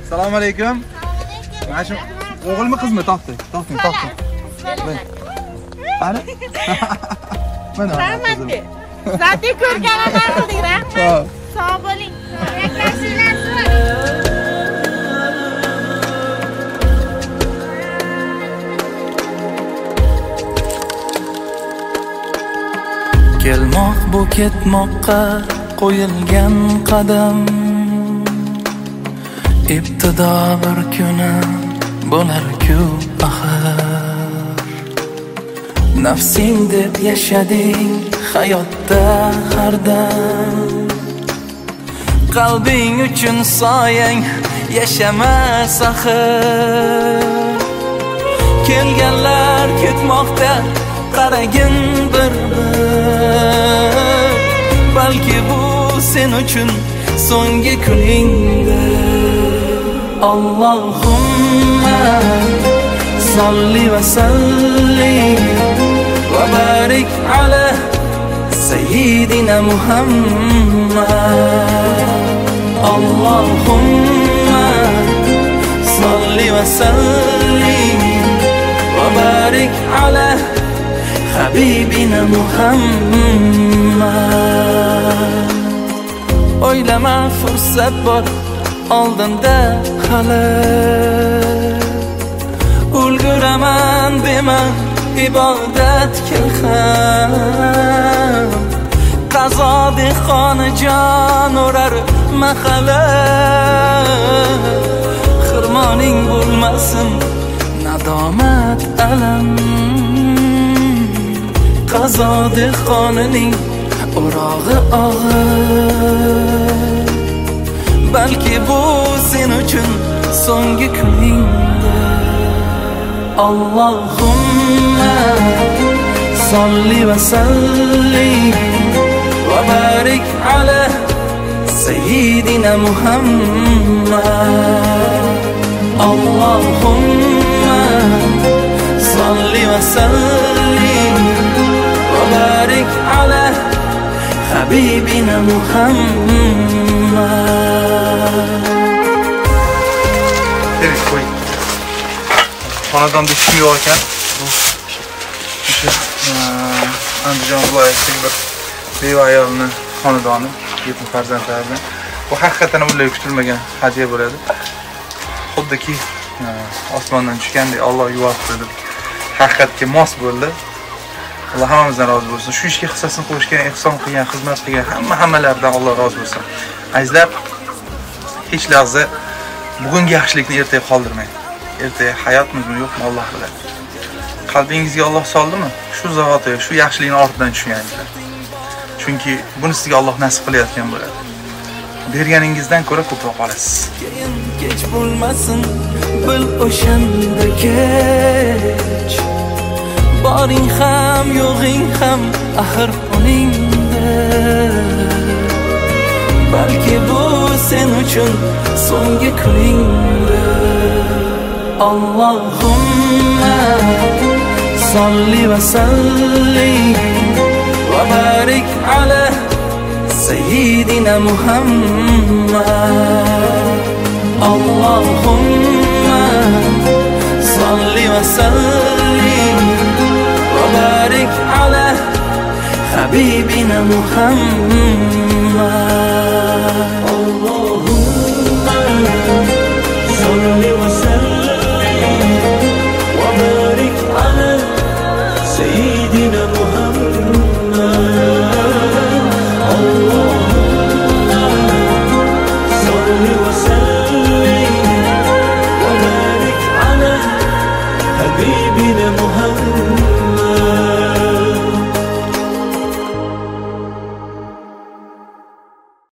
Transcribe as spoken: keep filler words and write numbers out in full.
Assalomu alaykum. Mana shu o'g'ilmi qizmi? To'xtang, to'xtang, to'xtang. Qani? Mana. Rahmat. Zati ko'rganimdan qildik, rahmat. Sog' bo'ling. Kelmoq bu ketmoqqa qo'yilgan qadam, ibtido bir kuni bo'lar-ku axir. Nafsing deb yashading hayotda hardam, qalbing uchun soyang yashamas axir. Kelganlar ketmoqda qaragin bir-bir, balki bu sen uchun so'nggi kuningdir. Allohumma salli va sallim va barik ala sayyidina Muhammad. Allohumma salli va sallim va barik ala habibina Muhammad. O'ylama fursat bor oldinda hali, ulguraman dema ibodat ham. Qazo dehqoni jon urar mahali, xirmoning bo'lmasin nadomat alam. Qazo dehqonining o'rog'i og'ir, balki bu sen uchun so'nggi kuningdir. Allohumma salli va sallim va barik ala sayyidina Muhammad. Allohumma salli va sallim va barik ala habibina Muhammad. Demek koy. Xonadon bir kim yo'q ekan. Bu o'sha Andijon viloyatidagi bir beva ayolning xonadoni, yetim farzandlaridan. Bu haqiqatan ular kutilmagan hadya bo'ladi. Xuddiki osmondan tushgandek Alloh yubordi deb haqiqatga mos bo'ldi. Alloh hammamizdan rozi bo'lsin. Shu ishga hissasini qo'shgan, ehson qilgan, xizmat qilgan hamma hammalardan Alloh rozi bo'lsin. Azizlar, hech lahza bugungi yaxshilikni ertaga qoldirmang. Ertaga hayotmizmi yo'qmi Alloh biladi. Qalbingizga Alloh soldimi? Shu zavotiga, shu yaxshilikning ortidan tushgangizlar. Chunki buni sizga Alloh nasib qilayotgan bo'ladi. Berganingizdan ko'ra ko'proq olasiz. Keyin kech bo'lmasin, bil o'shanda kech. Boring ham, yo'g'ing ham axir uningda. Balki bu sen uchun so'nggi kuningdir. Allohumma salli va sallim va barik ala sayyidina Muhammad. Allohumma salli va sallim va barik ala habibina Muhammad. Allahumma salli